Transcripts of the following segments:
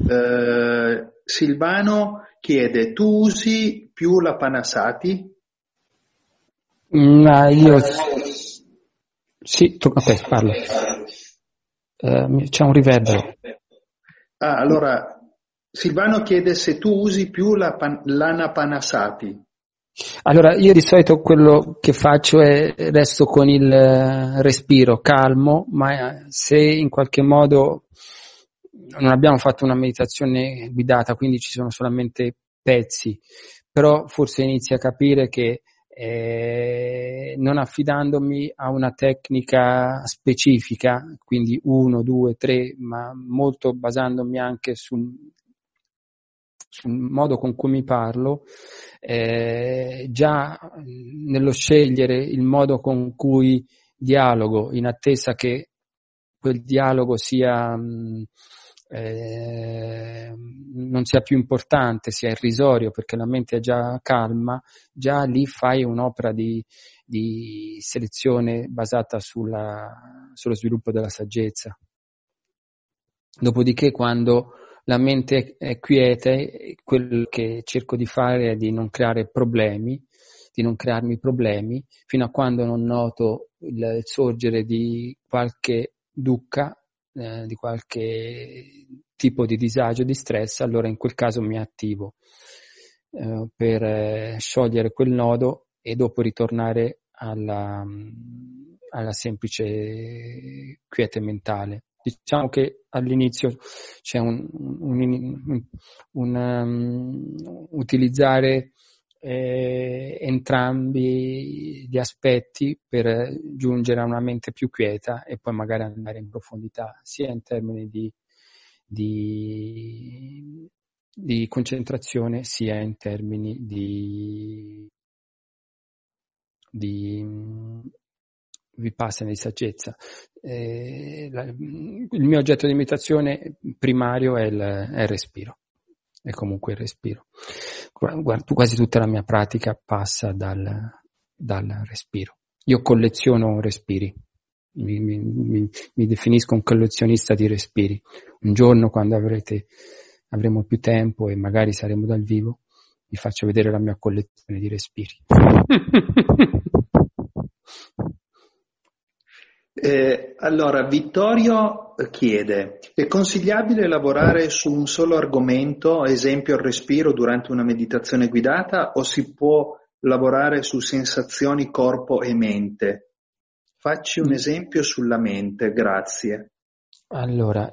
Silvano chiede, tu usi più la Panasati? Io sì, tocca a te, parlo. C'è un riverbero. Allora, Silvano chiede se tu usi più l'Ana Panasati. Allora, io di solito quello che faccio è resto con il respiro calmo, ma se in qualche modo non abbiamo fatto una meditazione guidata, quindi ci sono solamente pezzi, però forse inizi a capire che non affidandomi a una tecnica specifica, quindi 1, 2, 3, ma molto basandomi anche sul modo con cui mi parlo, già nello scegliere il modo con cui dialogo, in attesa che quel dialogo sia non sia più importante, sia irrisorio, perché la mente è già calma, già lì fai un'opera di selezione basata sullo sviluppo della saggezza. Dopodiché, quando la mente è quiete, quello che cerco di fare è di non creare problemi, di non crearmi problemi, fino a quando non noto il sorgere di qualche dukkha, di qualche tipo di disagio, di stress, allora in quel caso mi attivo per sciogliere quel nodo e dopo ritornare alla semplice quiete mentale. Diciamo che all'inizio c'è utilizzare entrambi gli aspetti per giungere a una mente più quieta e poi magari andare in profondità, sia in termini di concentrazione, sia in termini di vipassana, di saggezza. Il mio oggetto di meditazione primario è il respiro, è comunque il respiro. Quasi tutta la mia pratica passa dal respiro. Io colleziono respiri, mi definisco un collezionista di respiri. Un giorno, quando avremo più tempo e magari saremo dal vivo, vi faccio vedere la mia collezione di respiri. Allora, Vittorio chiede, è consigliabile lavorare su un solo argomento, esempio il respiro, durante una meditazione guidata, o si può lavorare su sensazioni, corpo e mente? Facci un esempio sulla mente, grazie. Allora,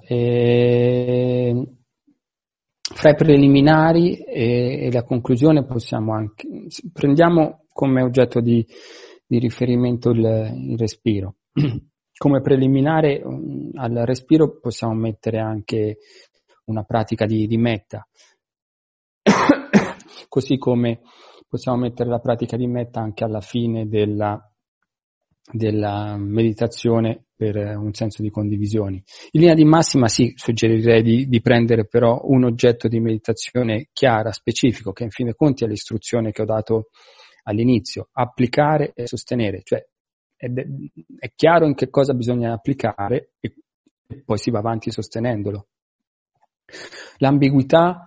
fra i preliminari e la conclusione possiamo anche, prendiamo come oggetto di riferimento il respiro. Come preliminare al respiro possiamo mettere anche una pratica di metta, così come possiamo mettere la pratica di metta anche alla fine della meditazione per un senso di condivisione. In linea di massima sì, suggerirei di prendere però un oggetto di meditazione chiara, specifico, che in fin dei conti è l'istruzione che ho dato all'inizio, applicare e sostenere, cioè è chiaro in che cosa bisogna applicare e poi si va avanti sostenendolo. L'ambiguità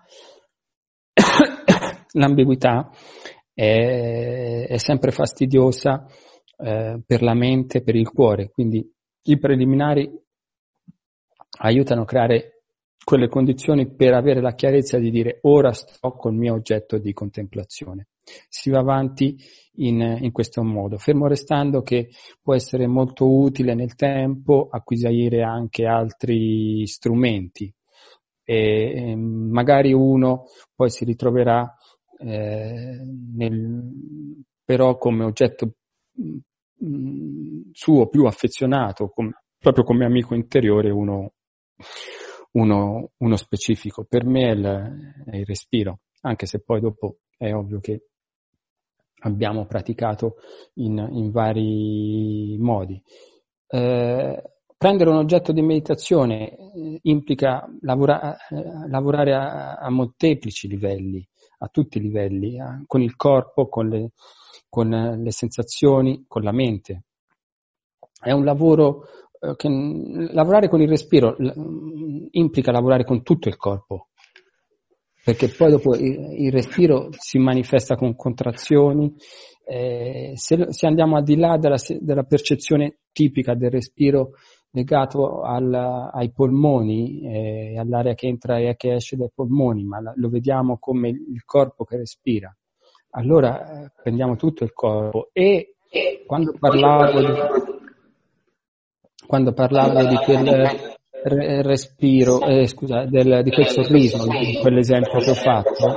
è sempre fastidiosa per la mente, per il cuore, quindi i preliminari aiutano a creare quelle condizioni per avere la chiarezza di dire ora sto col mio oggetto di contemplazione. Si va avanti in questo modo, fermo restando che può essere molto utile nel tempo acquisire anche altri strumenti e magari uno poi si ritroverà però come oggetto suo più affezionato, proprio come amico interiore, uno specifico. Per me è il respiro, anche se poi dopo è ovvio che abbiamo praticato in vari modi. Prendere un oggetto di meditazione implica lavorare a molteplici livelli, a tutti i livelli, con il corpo, con le sensazioni, con la mente. È un lavoro lavorare con il respiro implica lavorare con tutto il corpo, perché poi dopo il respiro si manifesta con contrazioni. Se andiamo al di là della percezione tipica del respiro legato ai polmoni, all'aria che entra e che esce dai polmoni, ma lo vediamo come il corpo che respira, allora prendiamo tutto il corpo. E quando parlavo di quel respiro, di quel sorriso, di quell'esempio che ho fatto,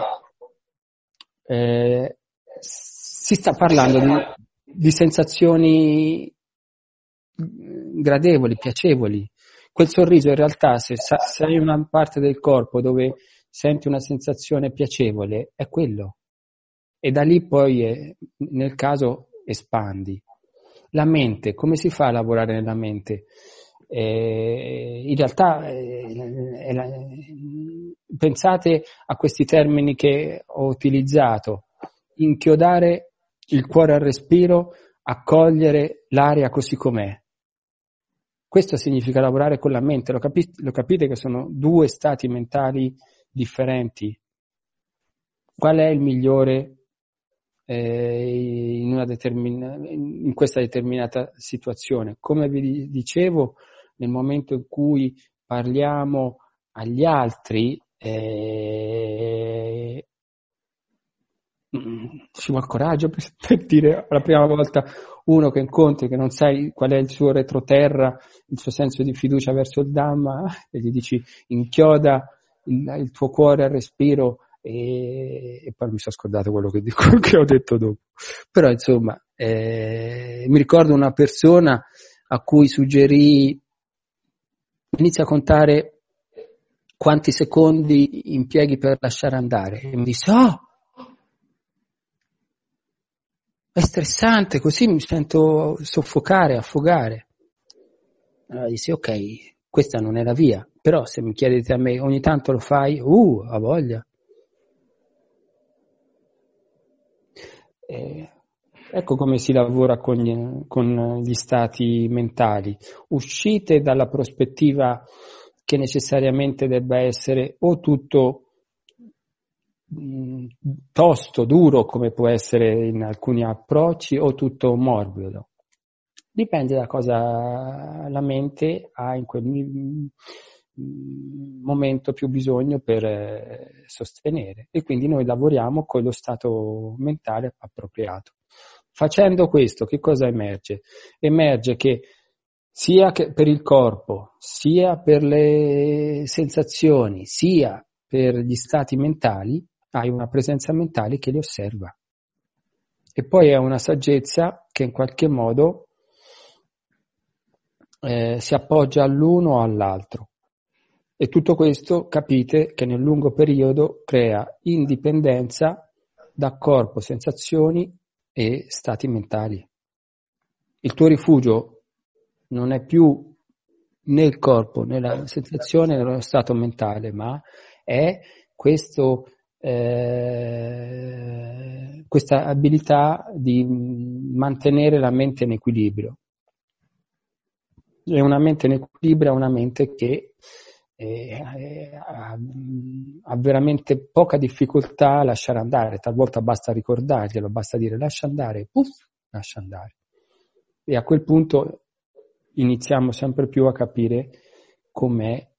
si sta parlando di sensazioni gradevoli, piacevoli. Quel sorriso in realtà, se hai una parte del corpo dove senti una sensazione piacevole, è quello. E da lì poi, nel caso, espandi. La mente, come si fa a lavorare nella mente? In realtà, pensate a questi termini che ho utilizzato: inchiodare il cuore al respiro, accogliere l'aria così com'è. Questo significa lavorare con la mente. Lo capite che sono due stati mentali differenti? Qual è il migliore in questa determinata situazione? Come vi dicevo, nel momento in cui parliamo agli altri, ci vuole coraggio per dire la prima volta uno che incontri, che non sai qual è il suo retroterra, il suo senso di fiducia verso il Dhamma, e gli dici inchioda il tuo cuore al respiro, e poi mi sono scordato quello che ho detto dopo. Però insomma, mi ricordo una persona a cui suggerì: inizia a contare quanti secondi impieghi per lasciare andare, e mi disse: è stressante, così mi sento soffocare, affogare. Allora dissi: ok, questa non è la via, però se mi chiedete a me ogni tanto lo fai, ha voglia. Ecco come si lavora con gli stati mentali. Uscite dalla prospettiva che necessariamente debba essere o tutto tosto, duro, come può essere in alcuni approcci, o tutto morbido. Dipende da cosa la mente ha in quel momento più bisogno per sostenere, e quindi noi lavoriamo con lo stato mentale appropriato. Facendo questo, che cosa emerge? Emerge che sia che per il corpo, sia per le sensazioni, sia per gli stati mentali, hai una presenza mentale che li osserva. E poi è una saggezza che in qualche modo si appoggia all'uno o all'altro. E tutto questo, capite che nel lungo periodo crea indipendenza da corpo, sensazioni e stati mentali. Il tuo rifugio non è più nel corpo, nella sensazione, nello stato mentale, ma è questa abilità di mantenere la mente in equilibrio. E una mente in equilibrio è una mente che ha veramente poca difficoltà a lasciare andare. Talvolta basta ricordarglielo, basta dire lascia andare, lascia andare. E a quel punto iniziamo sempre più a capire com'è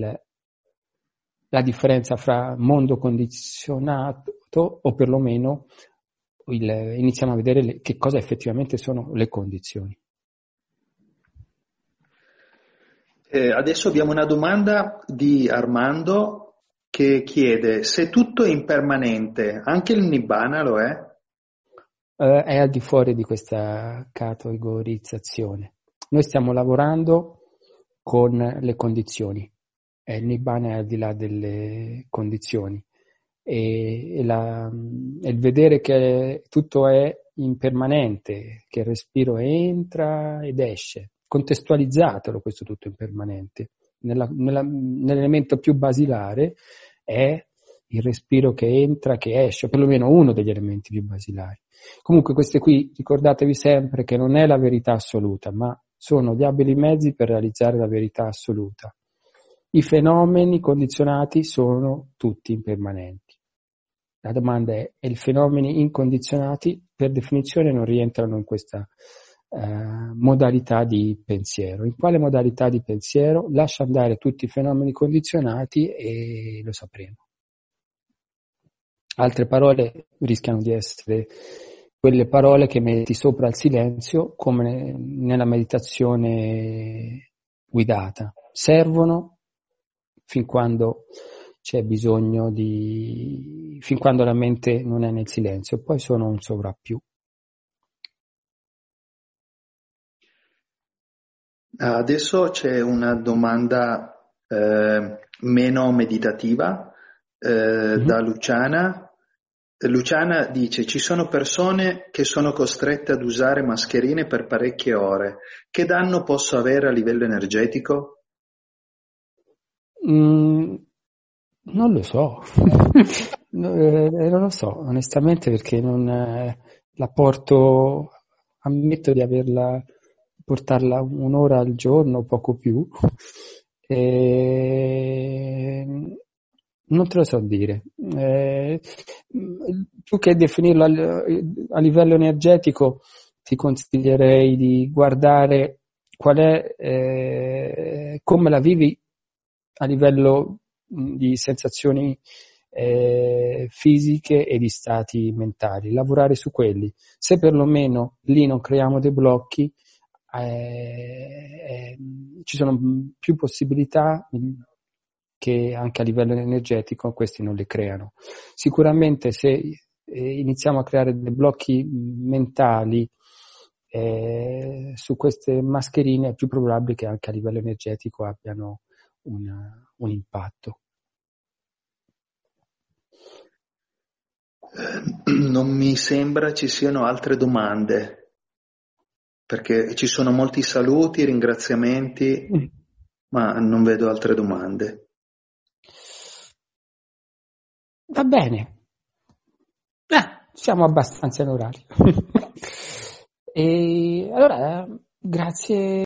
la differenza fra mondo condizionato, o perlomeno iniziamo a vedere che cosa effettivamente sono le condizioni. Adesso abbiamo una domanda di Armando che chiede: se tutto è impermanente, anche il Nibbana lo è? È al di fuori di questa categorizzazione. Noi stiamo lavorando con le condizioni, il Nibbana è al di là delle condizioni, e il vedere che tutto è impermanente, che il respiro entra ed esce. Contestualizzatelo questo tutto impermanente. Nell'elemento più basilare è il respiro che entra, che esce, o perlomeno uno degli elementi più basilari. Comunque queste qui, ricordatevi sempre che non è la verità assoluta, ma sono gli abili mezzi per realizzare la verità assoluta. I fenomeni condizionati sono tutti impermanenti. La domanda è, e i fenomeni incondizionati per definizione non rientrano in questa modalità di pensiero. In quale modalità di pensiero? Lascia andare tutti i fenomeni condizionati e lo sapremo. Altre parole rischiano di essere quelle parole che metti sopra il silenzio, come nella meditazione guidata. Servono fin quando c'è bisogno fin quando la mente non è nel silenzio, poi sono un sovrappiù. Adesso c'è una domanda meno meditativa da Luciana. Luciana dice: ci sono persone che sono costrette ad usare mascherine per parecchie ore. Che danno posso avere a livello energetico? Non lo so. Non lo so, onestamente, perché non la porto, ammetto di portarla un'ora al giorno, poco più. Non te lo so dire. Più che definirlo a livello energetico, ti consiglierei di guardare qual è, come la vivi a livello di sensazioni fisiche e di stati mentali, lavorare su quelli. Se perlomeno lì non creiamo dei blocchi, ci sono più possibilità che anche a livello energetico questi non li creano. Sicuramente se iniziamo a creare dei blocchi mentali su queste mascherine, è più probabile che anche a livello energetico abbiano un impatto. Non mi sembra ci siano altre domande, perché ci sono molti saluti, ringraziamenti, ma non vedo altre domande. Va bene. Siamo abbastanza in orario. E allora, grazie.